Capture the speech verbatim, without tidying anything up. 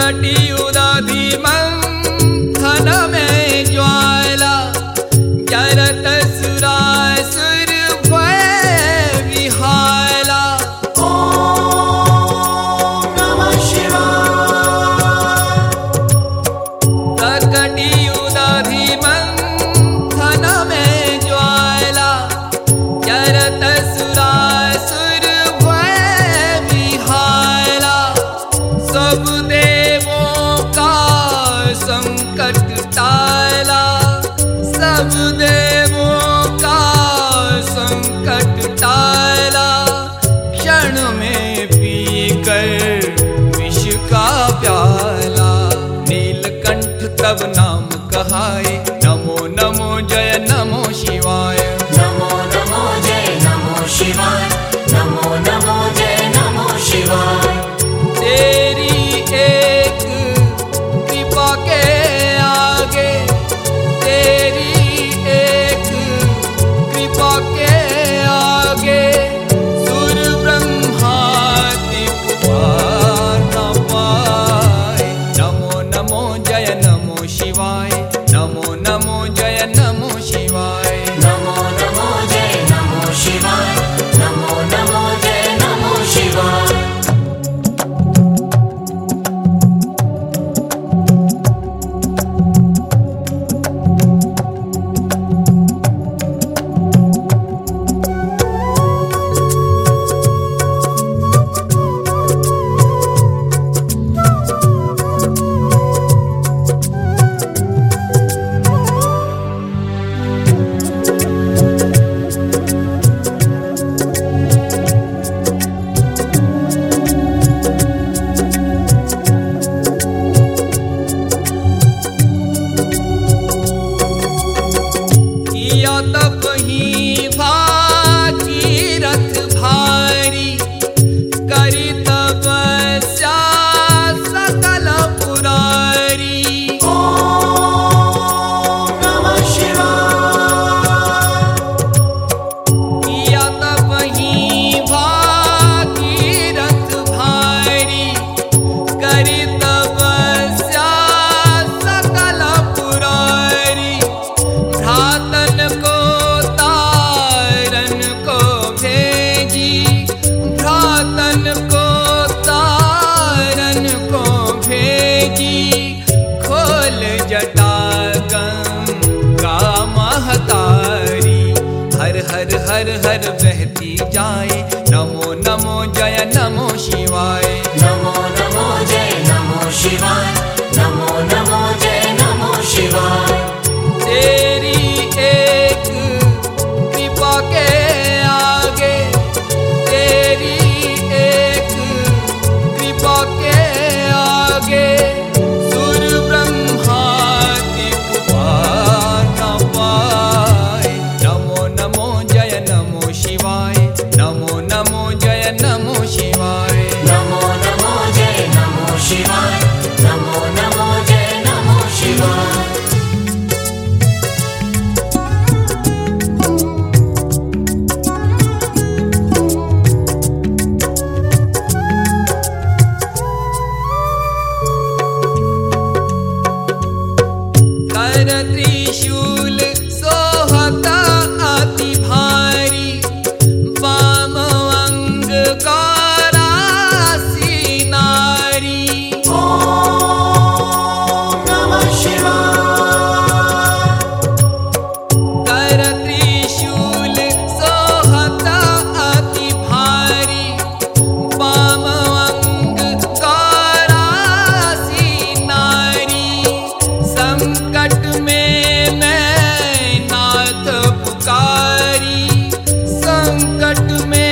प्रकटी उदधि मंथन में ज्वाला, जरत सुरासुर भय विहाला। ओम नमः शिवाय। प्रकटी उदधि मंथन में ज्वाला, जरत सुरासुर भय विहाला। सब देवों का संकट टाला, सब देवों का संकट टाला। क्षण में पीकर विष का प्याला, नीलकंठ तब नाम कहाए, नमो नमो जय नमो शिवाय। नमो नमो जय नमो शिवाय, नमो नमो जय नमो शिवाय। तेरी एक कृपा के आगे, तेरी एक कृपा के आगे, सुर ब्रह्मादि पुकार न पाए। नमो नमो जय नमो शिवाय, नमो नमो जय नमो शिवाय। नमो नमो जय नमो शिवाय, नमो नमो जय नमो शिवाय। किया तब ही भागीरथ भारी, करी तपस्या सकल पुरारी। ओम नमः शिवाय। किया तब ही भागीरथ भारी, करी तपस्या सकल पुरारी। भ्रातन को तारन को भेजी, भ्रातन को तारन को भेजी। खोल जटा गंगा महतारी, हर हर हर हर बहती जाए। नमो नमो जय नमो शिवाय। नमो नमो जय नमो शिवाय, नमो नमो जय नमो शिवाय। तेरी एक कृपा के आगे, तेरी एक कृपा के आगे, सुर ब्रह्मादि पुकार न पाए। नमो नमो जय नमो शिवाय, नमो नमो जय नमो शिवाय। नमो नमो जय नमो शिवाय, नमो नमो जय नमो शिवाय। कर त्रिशूल सोहता अति भारी, वाम अंग गौरासी नारी। ओम नमः शिवाय। कर त्रिशूल सोहता अति भारी, वाम अंग गौरासी नारी। संकट में मैं नाथ पुकारी, संकट में